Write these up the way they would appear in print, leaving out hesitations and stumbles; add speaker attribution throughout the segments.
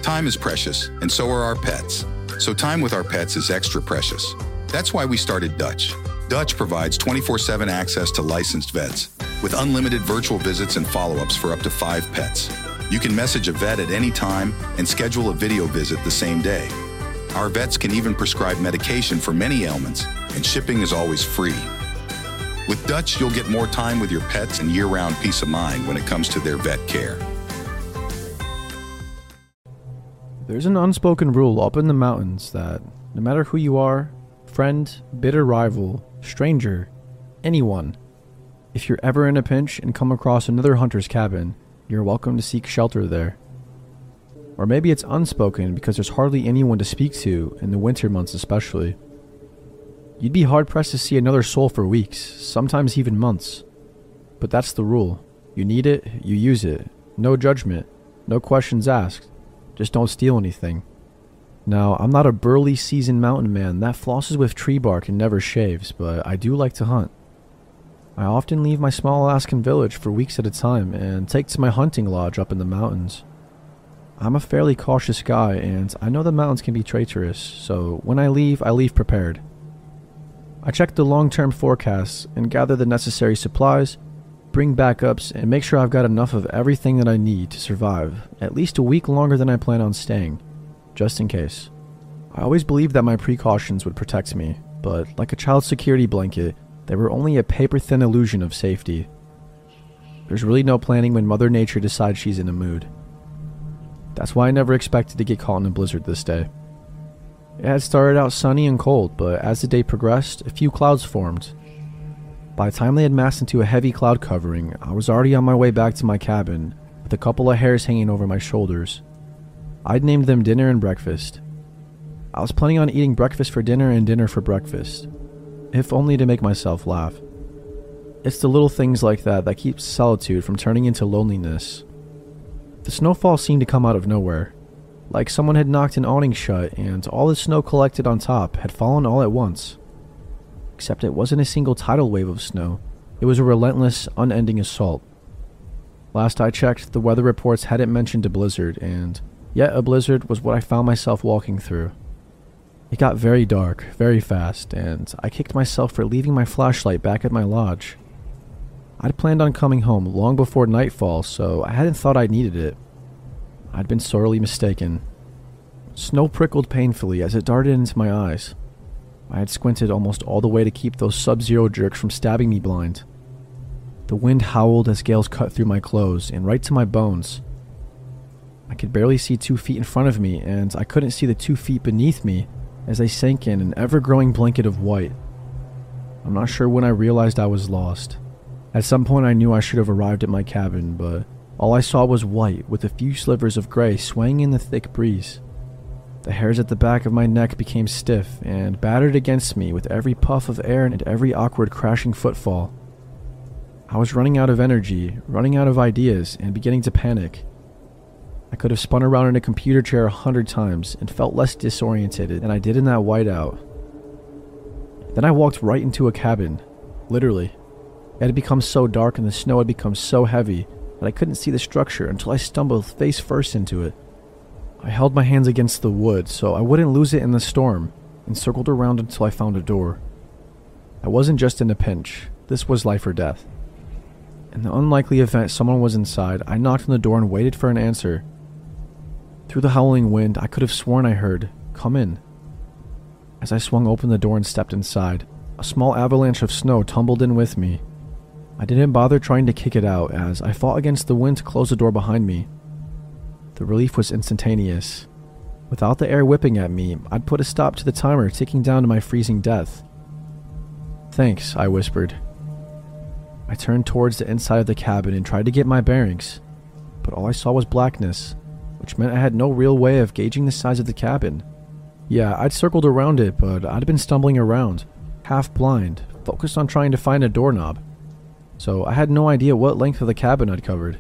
Speaker 1: Time is precious, and so are our pets. So time with our pets is extra precious. That's why we started Dutch. Dutch provides 24/7 access to licensed vets, with unlimited virtual visits and follow-ups for up to 5 pets. You can message a vet at any time and schedule a video visit the same day. Our vets can even prescribe medication for many ailments, and shipping is always free. With Dutch, you'll get more time with your pets and year-round peace of mind when it comes to their vet care.
Speaker 2: There's an unspoken rule up in the mountains that no matter who you are, friend, bitter rival, stranger, anyone, if you're ever in a pinch and come across another hunter's cabin, you're welcome to seek shelter there. Or maybe it's unspoken because there's hardly anyone to speak to in the winter months especially. You'd be hard-pressed to see another soul for weeks, sometimes even months. But that's the rule. You need it, you use it. No judgment, no questions asked. Just don't steal anything. Now, I'm not a burly seasoned mountain man that flosses with tree bark and never shaves, but I do like to hunt. I often leave my small Alaskan village for weeks at a time and take to my hunting lodge up in the mountains. I'm a fairly cautious guy, and I know the mountains can be traitorous, so when I leave prepared. I check the long-term forecasts and gather the necessary supplies, bring backups, and make sure I've got enough of everything that I need to survive at least a week longer than I plan on staying, just in case. I always believed that my precautions would protect me, but like a child's security blanket, they were only a paper-thin illusion of safety. There's really no planning when Mother Nature decides she's in a mood. That's why I never expected to get caught in a blizzard this day. It had started out sunny and cold, but as the day progressed, a few clouds formed. By the time they had massed into a heavy cloud covering, I was already on my way back to my cabin, with a couple of hairs hanging over my shoulders. I'd named them dinner and breakfast. I was planning on eating breakfast for dinner and dinner for breakfast, if only to make myself laugh. It's the little things like that that keep solitude from turning into loneliness. The snowfall seemed to come out of nowhere, like someone had knocked an awning shut and all the snow collected on top had fallen all at once. Except it wasn't a single tidal wave of snow. It was a relentless, unending assault. Last I checked, the weather reports hadn't mentioned a blizzard, and yet a blizzard was what I found myself walking through. It got very dark, very fast, and I kicked myself for leaving my flashlight back at my lodge. I'd planned on coming home long before nightfall, so I hadn't thought I needed it. I'd been sorely mistaken. Snow prickled painfully as it darted into my eyes. I had squinted almost all the way to keep those sub-zero jerks from stabbing me blind. The wind howled as gales cut through my clothes and right to my bones. I could barely see 2 feet in front of me, and I couldn't see the 2 feet beneath me as they sank in an ever-growing blanket of white. I'm not sure when I realized I was lost. At some point I knew I should have arrived at my cabin, but all I saw was white with a few slivers of gray swaying in the thick breeze. The hairs at the back of my neck became stiff and battered against me with every puff of air and every awkward crashing footfall. I was running out of energy, running out of ideas, and beginning to panic. I could have spun around in a computer chair 100 times and felt less disoriented than I did in that whiteout. Then I walked right into a cabin, literally. It had become so dark and the snow had become so heavy that I couldn't see the structure until I stumbled face first into it. I held my hands against the wood so I wouldn't lose it in the storm and circled around until I found a door. I wasn't just in a pinch. This was life or death. In the unlikely event someone was inside, I knocked on the door and waited for an answer. Through the howling wind, I could have sworn I heard, "Come in." As I swung open the door and stepped inside, a small avalanche of snow tumbled in with me. I didn't bother trying to kick it out as I fought against the wind to close the door behind me. The relief was instantaneous. Without the air whipping at me, I'd put a stop to the timer ticking down to my freezing death. "Thanks," I whispered. I turned towards the inside of the cabin and tried to get my bearings, but all I saw was blackness, which meant I had no real way of gauging the size of the cabin. Yeah, I'd circled around it, but I'd been stumbling around, half blind, focused on trying to find a doorknob, so I had no idea what length of the cabin I'd covered.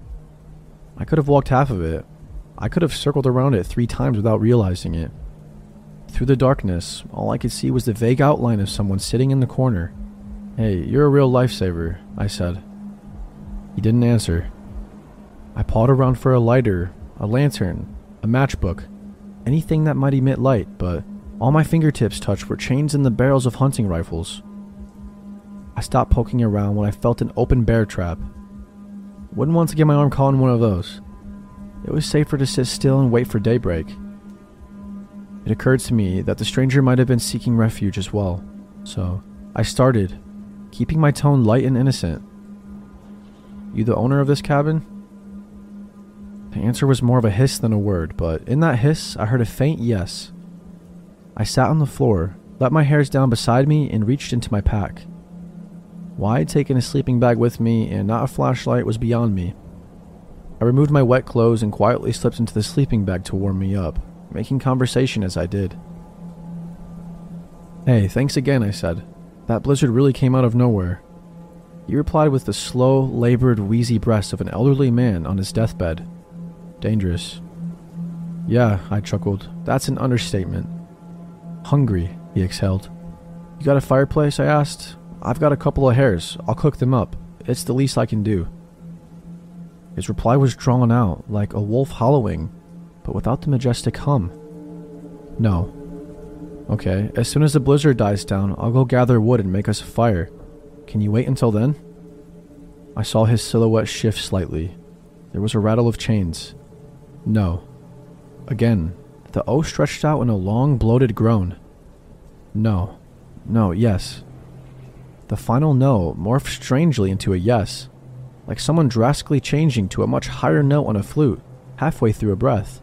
Speaker 2: I could have walked half of it. I could have circled around it 3 times without realizing it. Through the darkness, all I could see was the vague outline of someone sitting in the corner. "Hey, you're a real lifesaver," I said. He didn't answer. I pawed around for a lighter, a lantern, a matchbook, anything that might emit light, but all my fingertips touched were chains and the barrels of hunting rifles. I stopped poking around when I felt an open bear trap. Wouldn't want to get my arm caught in one of those. It was safer to sit still and wait for daybreak. It occurred to me that the stranger might have been seeking refuge as well, so I started, keeping my tone light and innocent. "You the owner of this cabin?" The answer was more of a hiss than a word, but in that hiss, I heard a faint yes. I sat on the floor, let my hairs down beside me, and reached into my pack. Why I'd taken a sleeping bag with me and not a flashlight was beyond me. I removed my wet clothes and quietly slipped into the sleeping bag to warm me up, making conversation as I did. "Hey, thanks again," I said. "That blizzard really came out of nowhere." He replied with the slow, labored, wheezy breath of an elderly man on his deathbed. "Dangerous." "Yeah," I chuckled. "That's an understatement." "Hungry," he exhaled. "You got a fireplace?" I asked. "I've got a couple of hares. I'll cook them up. It's the least I can do." His reply was drawn out, like a wolf howling, but without the majestic hum. "No." "Okay, as soon as the blizzard dies down, I'll go gather wood and make us a fire. Can you wait until then?" I saw his silhouette shift slightly. There was a rattle of chains. "No." Again, the O stretched out in a long, bloated groan. "No. No, yes." The final no morphed strangely into a yes, like someone drastically changing to a much higher note on a flute, halfway through a breath.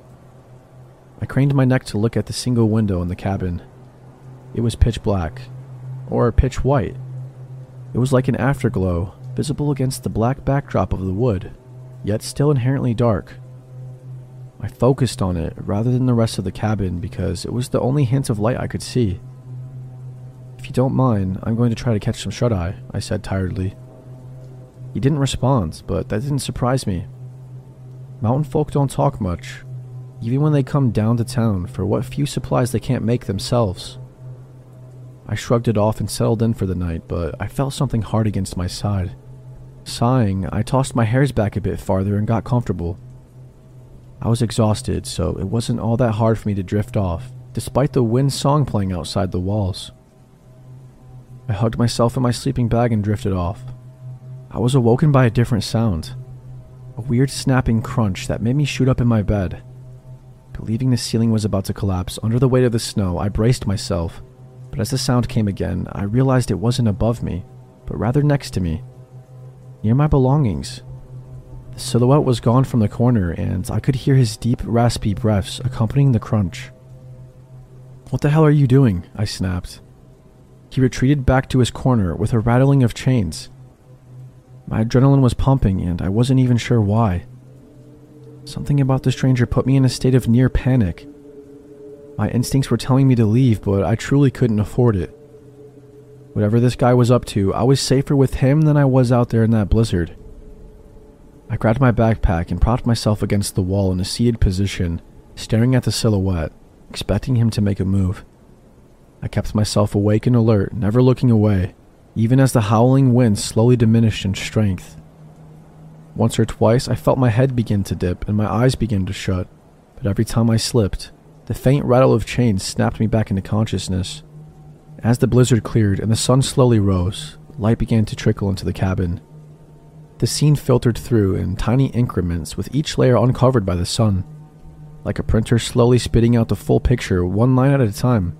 Speaker 2: I craned my neck to look at the single window in the cabin. It was pitch black, or pitch white. It was like an afterglow, visible against the black backdrop of the wood, yet still inherently dark. I focused on it rather than the rest of the cabin because it was the only hint of light I could see. "If you don't mind, I'm going to try to catch some shut-eye," I said tiredly. He didn't respond, but that didn't surprise me. Mountain folk don't talk much, even when they come down to town for what few supplies they can't make themselves. I shrugged it off and settled in for the night, but I felt something hard against my side. Sighing, I tossed my hairs back a bit farther and got comfortable. I was exhausted, so it wasn't all that hard for me to drift off, despite the wind song playing outside the walls. I hugged myself in my sleeping bag and drifted off. I was awoken by a different sound, a weird snapping crunch that made me shoot up in my bed. Believing the ceiling was about to collapse under the weight of the snow, I braced myself, but as the sound came again, I realized it wasn't above me, but rather next to me, near my belongings. The silhouette was gone from the corner, and I could hear his deep, raspy breaths accompanying the crunch. "What the hell are you doing?" I snapped. He retreated back to his corner with a rattling of chains. My adrenaline was pumping, and I wasn't even sure why. Something about the stranger put me in a state of near panic. My instincts were telling me to leave, but I truly couldn't afford it. Whatever this guy was up to, I was safer with him than I was out there in that blizzard. I grabbed my backpack and propped myself against the wall in a seated position, staring at the silhouette, expecting him to make a move. I kept myself awake and alert, never looking away, even as the howling wind slowly diminished in strength. Once or twice, I felt my head begin to dip and my eyes begin to shut, but every time I slipped, the faint rattle of chains snapped me back into consciousness. As the blizzard cleared and the sun slowly rose, light began to trickle into the cabin. The scene filtered through in tiny increments with each layer uncovered by the sun, like a printer slowly spitting out the full picture one line at a time.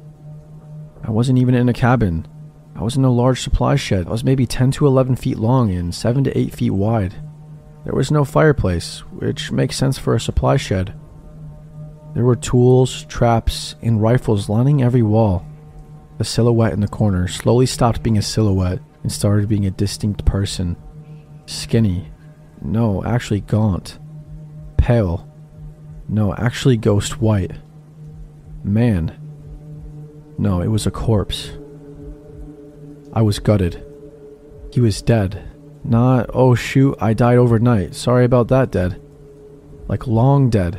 Speaker 2: I wasn't even in a cabin. I was in a large supply shed that was maybe 10 to 11 feet long and 7 to 8 feet wide. There was no fireplace, which makes sense for a supply shed. There were tools, traps, and rifles lining every wall. The silhouette in the corner slowly stopped being a silhouette and started being a distinct person. Skinny. No, actually gaunt. Pale. No, actually ghost white. Man. No, it was a corpse. I was gutted. He was dead. Not, "Oh shoot, I died overnight. Sorry about that, dead." Like long dead.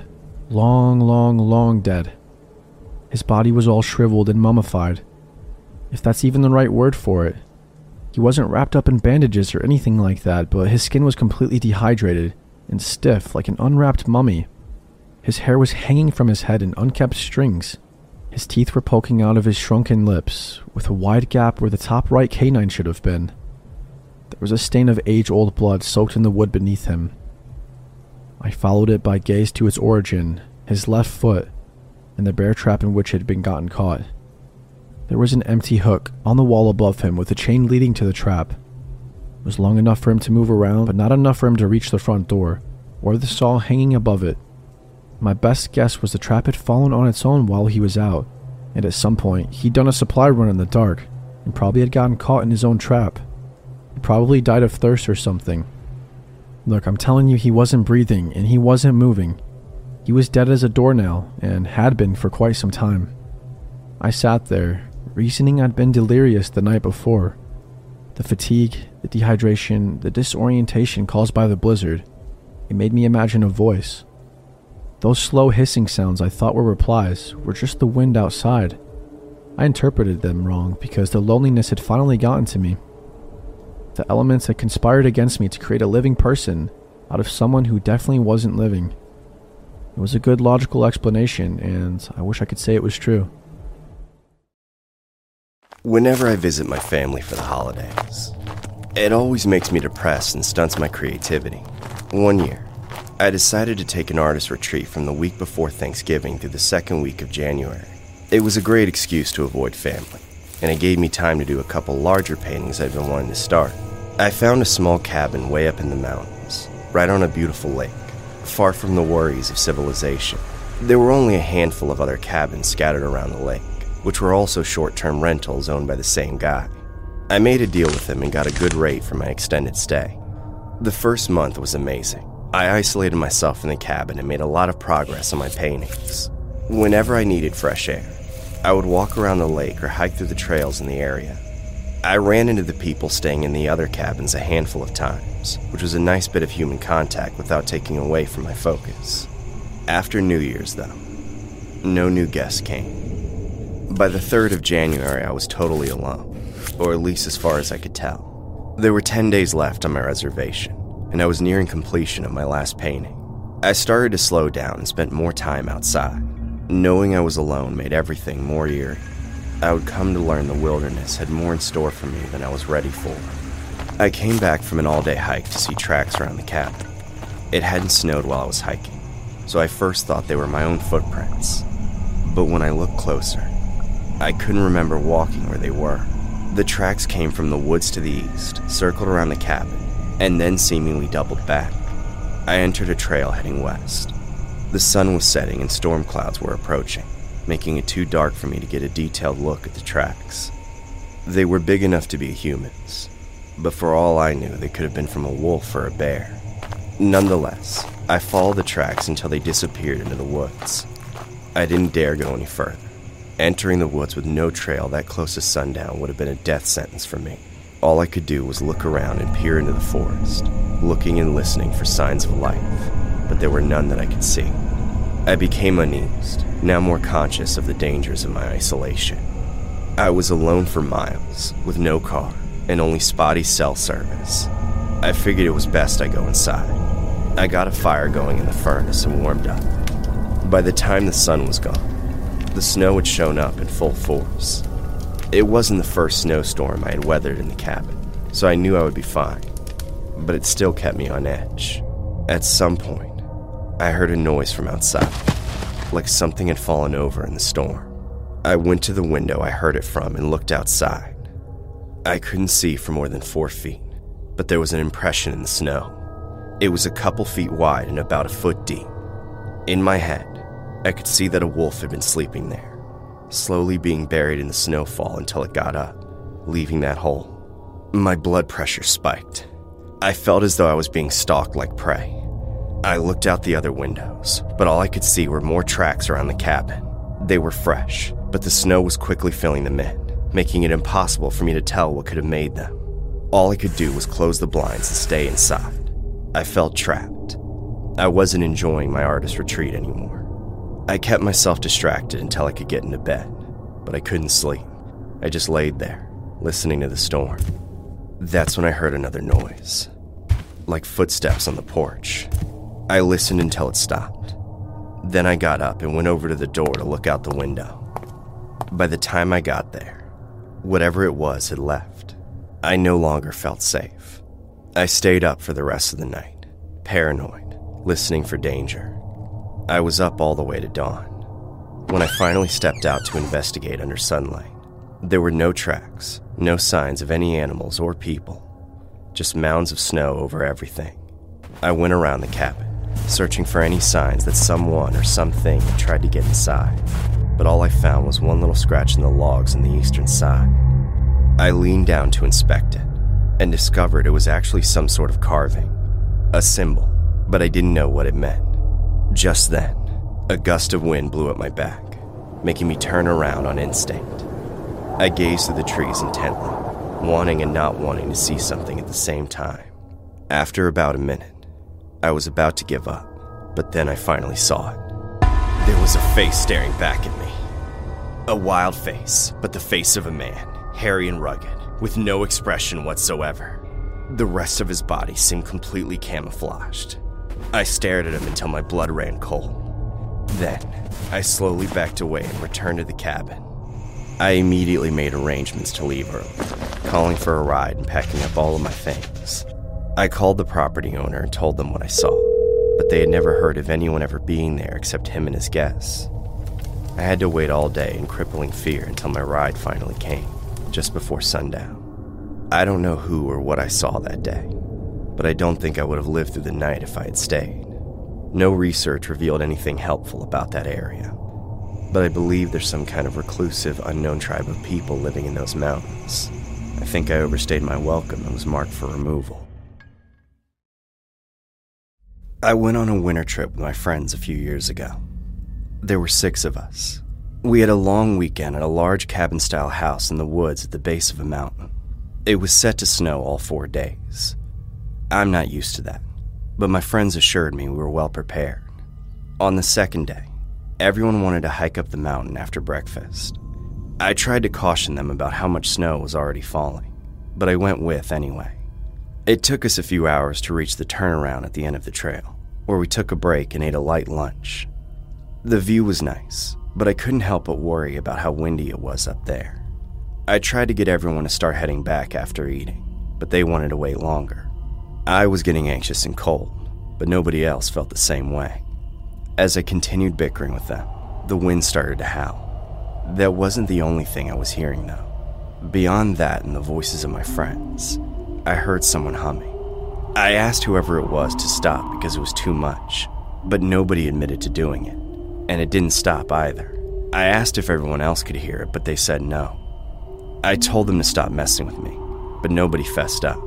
Speaker 2: Long dead. His body was all shriveled and mummified, if that's even the right word for it. He wasn't wrapped up in bandages or anything like that, but his skin was completely dehydrated and stiff like an unwrapped mummy. His hair was hanging from his head in unkempt strings. His teeth were poking out of his shrunken lips, with a wide gap where the top right canine should have been. There was a stain of age-old blood soaked in the wood beneath him. I followed it by gaze to its origin, his left foot, and the bear trap in which it had been gotten caught. There was an empty hook on the wall above him with a chain leading to the trap. It was long enough for him to move around, but not enough for him to reach the front door, or the saw hanging above it. My best guess was the trap had fallen on its own while he was out, and at some point he'd done a supply run in the dark, and probably had gotten caught in his own trap. He probably died of thirst or something. Look, I'm telling you, he wasn't breathing, and he wasn't moving. He was dead as a doornail, and had been for quite some time. I sat there, reasoning I'd been delirious the night before. The fatigue, the dehydration, the disorientation caused by the blizzard. It made me imagine a voice. Those slow hissing sounds I thought were replies were just the wind outside. I interpreted them wrong because the loneliness had finally gotten to me. The elements had conspired against me to create a living person out of someone who definitely wasn't living. It was a good logical explanation, and I wish I could say it was true.
Speaker 3: Whenever I visit my family for the holidays, it always makes me depressed and stunts my creativity. One year, I decided to take an artist retreat from the week before Thanksgiving through the second week of January. It was a great excuse to avoid family, and it gave me time to do a couple larger paintings I'd been wanting to start. I found a small cabin way up in the mountains, right on a beautiful lake, far from the worries of civilization. There were only a handful of other cabins scattered around the lake, which were also short-term rentals owned by the same guy. I made a deal with him and got a good rate for my extended stay. The first month was amazing. I isolated myself in the cabin and made a lot of progress on my paintings. Whenever I needed fresh air, I would walk around the lake or hike through the trails in the area. I ran into the people staying in the other cabins a handful of times, which was a nice bit of human contact without taking away from my focus. After New Year's, though, no new guests came. By the 3rd of January, I was totally alone, or at least as far as I could tell. There were 10 days left on my reservation, and I was nearing completion of my last painting. I started to slow down and spent more time outside. Knowing I was alone made everything more eerie. I would come to learn the wilderness had more in store for me than I was ready for. I came back from an all-day hike to see tracks around the cabin. It hadn't snowed while I was hiking, so I first thought they were my own footprints. But when I looked closer, I couldn't remember walking where they were. The tracks came from the woods to the east, circled around the cabin, and then seemingly doubled back. I entered a trail heading west. The sun was setting and storm clouds were approaching, making it too dark for me to get a detailed look at the tracks. They were big enough to be humans, but for all I knew, they could have been from a wolf or a bear. Nonetheless, I followed the tracks until they disappeared into the woods. I didn't dare go any further. Entering the woods with no trail that close to sundown would have been a death sentence for me. All I could do was look around and peer into the forest, looking and listening for signs of life, but there were none that I could see. I became uneased, now more conscious of the dangers of my isolation. I was alone for miles, with no car, and only spotty cell service. I figured it was best I go inside. I got a fire going in the furnace and warmed up. By the time the sun was gone, the snow had shown up in full force. It wasn't the first snowstorm I had weathered in the cabin, so I knew I would be fine, but it still kept me on edge. At some point, I heard a noise from outside, like something had fallen over in the storm. I went to the window I heard it from and looked outside. I couldn't see for more than 4 feet, but there was an impression in the snow. It was a couple feet wide and about a foot deep. In my head, I could see that a wolf had been sleeping there, slowly being buried in the snowfall until it got up, leaving that hole. My blood pressure spiked. I felt as though I was being stalked like prey. I looked out the other windows, but all I could see were more tracks around the cabin. They were fresh, but the snow was quickly filling them in, making it impossible for me to tell what could have made them. All I could do was close the blinds and stay inside. I felt trapped. I wasn't enjoying my artist retreat anymore. I kept myself distracted until I could get into bed, but I couldn't sleep. I just laid there, listening to the storm. That's when I heard another noise, like footsteps on the porch. I listened until it stopped. Then I got up and went over to the door to look out the window. By the time I got there, whatever it was had left. I no longer felt safe. I stayed up for the rest of the night, paranoid, listening for danger. I was up all the way to dawn. When I finally stepped out to investigate under sunlight, there were no tracks, no signs of any animals or people, just mounds of snow over everything. I went around the cabin, searching for any signs that someone or something had tried to get inside, but all I found was one little scratch in the logs on the eastern side. I leaned down to inspect it, and discovered it was actually some sort of carving, a symbol, but I didn't know what it meant. Just then, a gust of wind blew at my back, making me turn around on instinct. I gazed through the trees intently, wanting and not wanting to see something at the same time. After about a minute, I was about to give up, but then I finally saw it. There was a face staring back at me. A wild face, but the face of a man, hairy and rugged, with no expression whatsoever. The rest of his body seemed completely camouflaged. I stared at him until my blood ran cold. Then, I slowly backed away and returned to the cabin. I immediately made arrangements to leave early, calling for a ride and packing up all of my things. I called the property owner and told them what I saw, but they had never heard of anyone ever being there except him and his guests. I had to wait all day in crippling fear until my ride finally came, just before sundown. I don't know who or what I saw that day, but I don't think I would have lived through the night if I had stayed. No research revealed anything helpful about that area, but I believe there's some kind of reclusive, unknown tribe of people living in those mountains. I think I overstayed my welcome and was marked for removal. I went on a winter trip with my friends a few years ago. There were 6 of us. We had a long weekend at a large cabin-style house in the woods at the base of a mountain. It was set to snow all 4 days. I'm not used to that, but my friends assured me we were well prepared. On the second day, everyone wanted to hike up the mountain after breakfast. I tried to caution them about how much snow was already falling, but I went with anyway. It took us a few hours to reach the turnaround at the end of the trail, where we took a break and ate a light lunch. The view was nice, but I couldn't help but worry about how windy it was up there. I tried to get everyone to start heading back after eating, but they wanted to wait longer. I was getting anxious and cold, but nobody else felt the same way. As I continued bickering with them, the wind started to howl. That wasn't the only thing I was hearing, though. Beyond that and the voices of my friends, I heard someone humming. I asked whoever it was to stop because it was too much, but nobody admitted to doing it, and it didn't stop either. I asked if everyone else could hear it, but they said no. I told them to stop messing with me, but nobody fessed up.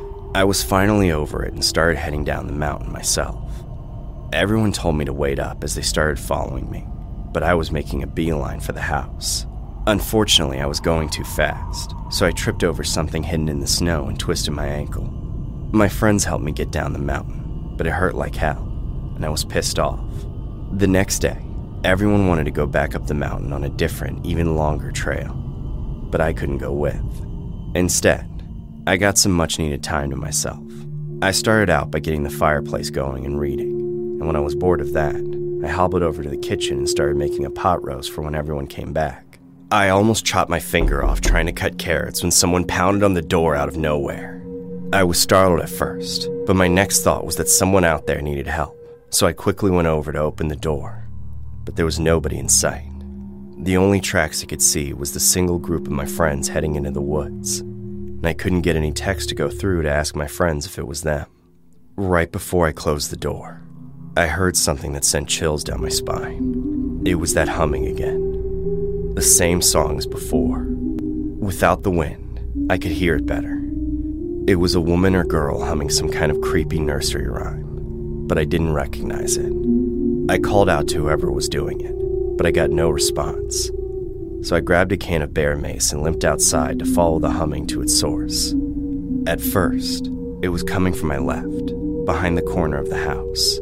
Speaker 3: I was finally over it and started heading down the mountain myself. Everyone told me to wait up as they started following me, but I was making a beeline for the house. Unfortunately, I was going too fast, so I tripped over something hidden in the snow and twisted my ankle. My friends helped me get down the mountain, but it hurt like hell, and I was pissed off. The next day, everyone wanted to go back up the mountain on a different, even longer trail, but I couldn't go with. Instead, I got some much-needed time to myself. I started out by getting the fireplace going and reading, and when I was bored of that, I hobbled over to the kitchen and started making a pot roast for when everyone came back. I almost chopped my finger off trying to cut carrots when someone pounded on the door out of nowhere. I was startled at first, but my next thought was that someone out there needed help, so I quickly went over to open the door. But there was nobody in sight. The only tracks I could see was the single group of my friends heading into the woods, and I couldn't get any text to go through to ask my friends if it was them. Right before I closed the door, I heard something that sent chills down my spine. It was that humming again. The same song as before. Without the wind, I could hear it better. It was a woman or girl humming some kind of creepy nursery rhyme, but I didn't recognize it. I called out to whoever was doing it, but I got no response. So I grabbed a can of bear mace and limped outside to follow the humming to its source. At first, it was coming from my left, behind the corner of the house.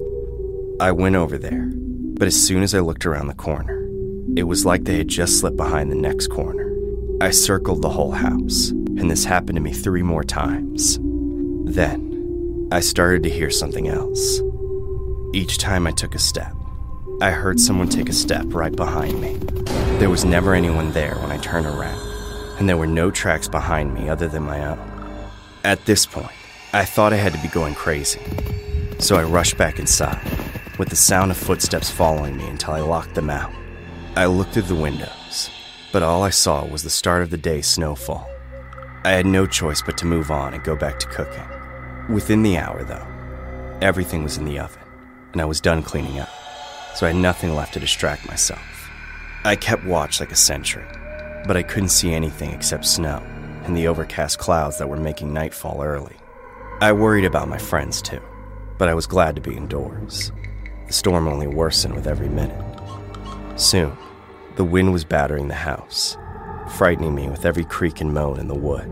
Speaker 3: I went over there, but as soon as I looked around the corner, it was like they had just slipped behind the next corner. I circled the whole house, and this happened to me 3 more times. Then, I started to hear something else. Each time I took a step, I heard someone take a step right behind me. There was never anyone there when I turned around, and there were no tracks behind me other than my own. At this point, I thought I had to be going crazy, so I rushed back inside, with the sound of footsteps following me until I locked them out. I looked through the windows, but all I saw was the start of the day's snowfall. I had no choice but to move on and go back to cooking. Within the hour, though, everything was in the oven, and I was done cleaning up, so I had nothing left to distract myself. I kept watch like a sentry, but I couldn't see anything except snow and the overcast clouds that were making nightfall early. I worried about my friends too, but I was glad to be indoors. The storm only worsened with every minute. Soon, the wind was battering the house, frightening me with every creak and moan in the wood.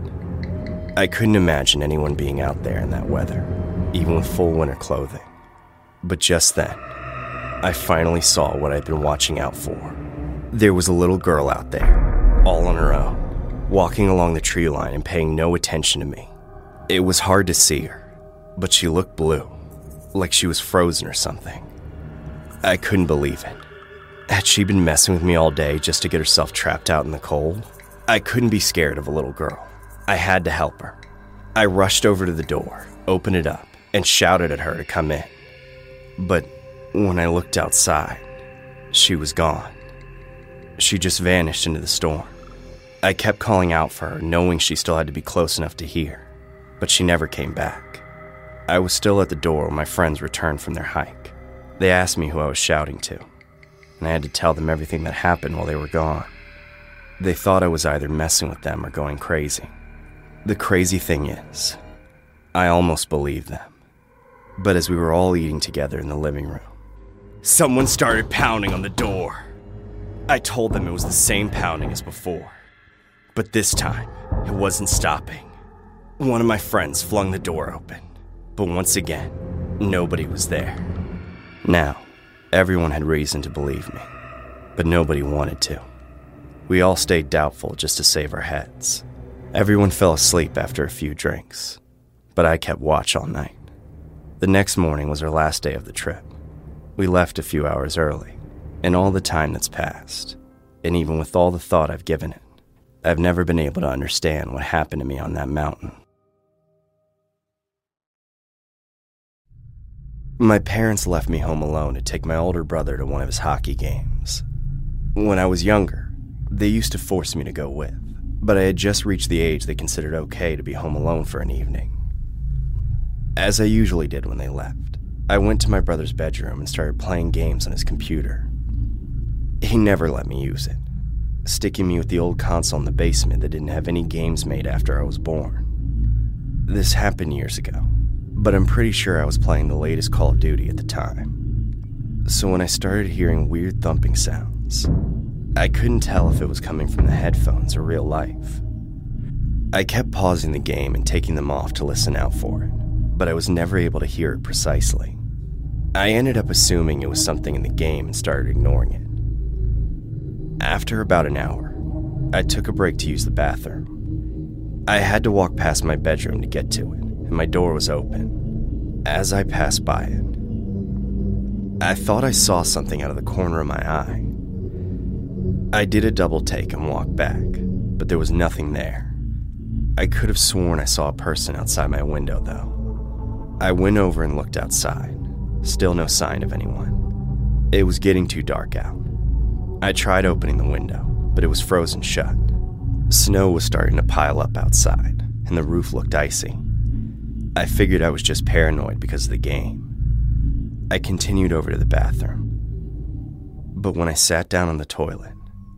Speaker 3: I couldn't imagine anyone being out there in that weather, even with full winter clothing. But just then, I finally saw what I'd been watching out for. There was a little girl out there, all on her own, walking along the tree line and paying no attention to me. It was hard to see her, but she looked blue, like she was frozen or something. I couldn't believe it. Had she been messing with me all day just to get herself trapped out in the cold? I couldn't be scared of a little girl. I had to help her. I rushed over to the door, opened it up, and shouted at her to come in. But when I looked outside, she was gone. She just vanished into the storm. I kept calling out for her, knowing she still had to be close enough to hear, but she never came back. I was still at the door when my friends returned from their hike. They asked me who I was shouting to, and I had to tell them everything that happened while they were gone. They thought I was either messing with them or going crazy. The crazy thing is, I almost believed them. But as we were all eating together in the living room, someone started pounding on the door. I told them it was the same pounding as before, but this time, it wasn't stopping. One of my friends flung the door open, but once again, nobody was there. Now, everyone had reason to believe me, but nobody wanted to. We all stayed doubtful just to save our heads. Everyone fell asleep after a few drinks, but I kept watch all night. The next morning was our last day of the trip. We left a few hours early, and all the time that's passed, and even with all the thought I've given it, I've never been able to understand what happened to me on that mountain. My parents left me home alone to take my older brother to one of his hockey games. When I was younger, they used to force me to go with, but I had just reached the age they considered okay to be home alone for an evening. As I usually did when they left, I went to my brother's bedroom and started playing games on his computer. He never let me use it, sticking me with the old console in the basement that didn't have any games made after I was born. This happened years ago, but I'm pretty sure I was playing the latest Call of Duty at the time. So when I started hearing weird thumping sounds, I couldn't tell if it was coming from the headphones or real life. I kept pausing the game and taking them off to listen out for it, but I was never able to hear it precisely. I ended up assuming it was something in the game and started ignoring it. After about an hour, I took a break to use the bathroom. I had to walk past my bedroom to get to it, and my door was open. As I passed by it, I thought I saw something out of the corner of my eye. I did a double take and walked back, but there was nothing there. I could have sworn I saw a person outside my window, though. I went over and looked outside. Still no sign of anyone. It was getting too dark out. I tried opening the window, but it was frozen shut. Snow was starting to pile up outside, and the roof looked icy. I figured I was just paranoid because of the game. I continued over to the bathroom. But when I sat down on the toilet,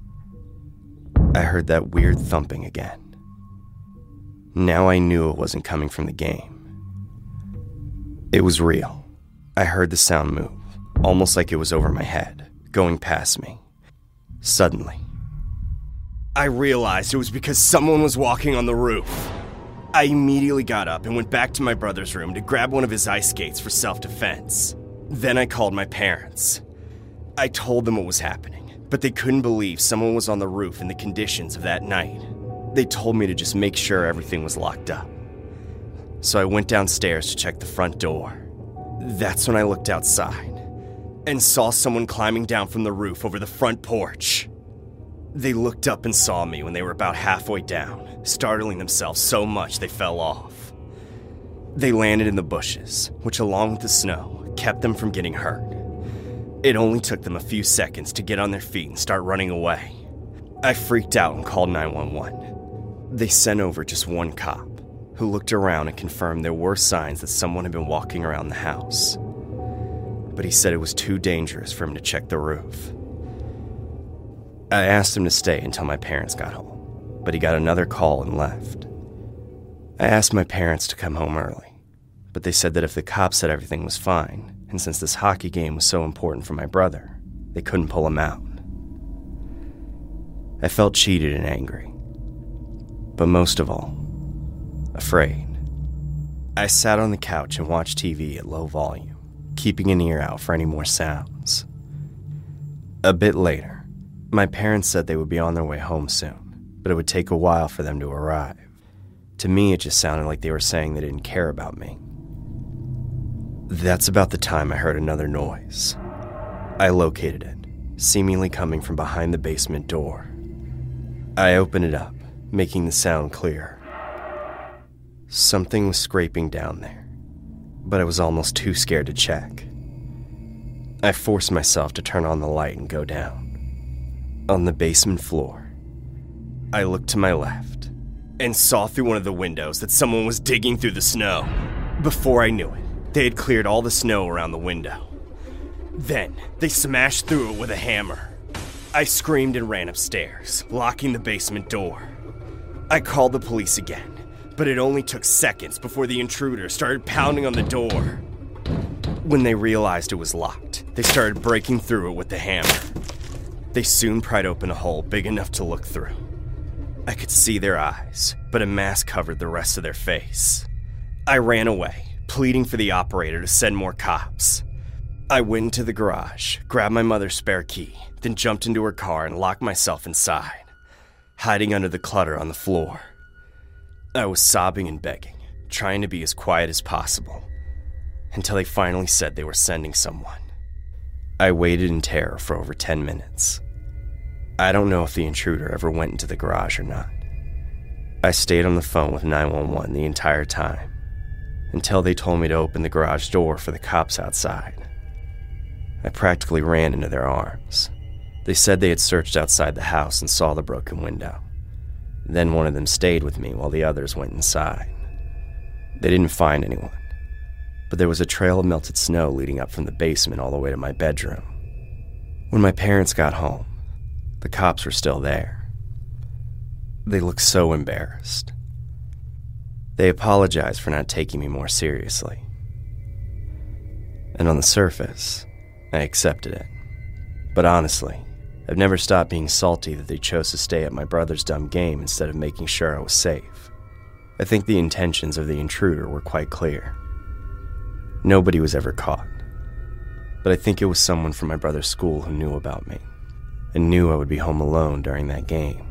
Speaker 3: I heard that weird thumping again. Now I knew it wasn't coming from the game. It was real. I heard the sound move, almost like it was over my head, going past me. Suddenly, I realized it was because someone was walking on the roof. I immediately got up and went back to my brother's room to grab one of his ice skates for self-defense. Then I called my parents. I told them what was happening, but they couldn't believe someone was on the roof in the conditions of that night. They told me to just make sure everything was locked up. So I went downstairs to check the front door. That's when I looked outside, and saw someone climbing down from the roof over the front porch. They looked up and saw me when they were about halfway down, startling themselves so much they fell off. They landed in the bushes, which along with the snow, kept them from getting hurt. It only took them a few seconds to get on their feet and start running away. I freaked out and called 911. They sent over just one cop, who looked around and confirmed there were signs that someone had been walking around the house. But he said it was too dangerous for him to check the roof. I asked him to stay until my parents got home, but he got another call and left. I asked my parents to come home early, but they said that if the cops said everything was fine, and since this hockey game was so important for my brother, they couldn't pull him out. I felt cheated and angry, but most of all, afraid. I sat on the couch and watched TV at low volume, keeping an ear out for any more sounds. A bit later, my parents said they would be on their way home soon, but it would take a while for them to arrive. To me, it just sounded like they were saying they didn't care about me. That's about the time I heard another noise. I located it, seemingly coming from behind the basement door. I opened it up, making the sound clearer. Something was scraping down there, but I was almost too scared to check. I forced myself to turn on the light and go down. On the basement floor, I looked to my left and saw through one of the windows that someone was digging through the snow. Before I knew it, they had cleared all the snow around the window. Then, they smashed through it with a hammer. I screamed and ran upstairs, locking the basement door. I called the police again, but it only took seconds before the intruder started pounding on the door. When they realized it was locked, they started breaking through it with the hammer. They soon pried open a hole big enough to look through. I could see their eyes, but a mask covered the rest of their face. I ran away, pleading for the operator to send more cops. I went into the garage, grabbed my mother's spare key, then jumped into her car and locked myself inside, hiding under the clutter on the floor. I was sobbing and begging, trying to be as quiet as possible, until they finally said they were sending someone. I waited in terror for over 10 minutes. I don't know if the intruder ever went into the garage or not. I stayed on the phone with 911 the entire time, until they told me to open the garage door for the cops outside. I practically ran into their arms. They said they had searched outside the house and saw the broken window. Then one of them stayed with me while the others went inside. They didn't find anyone, but there was a trail of melted snow leading up from the basement all the way to my bedroom. When my parents got home, the cops were still there. They looked so embarrassed. They apologized for not taking me more seriously. And on the surface, I accepted it. But honestly, I've never stopped being salty that they chose to stay at my brother's dumb game instead of making sure I was safe. I think the intentions of the intruder were quite clear. Nobody was ever caught, but I think it was someone from my brother's school who knew about me and knew I would be home alone during that game.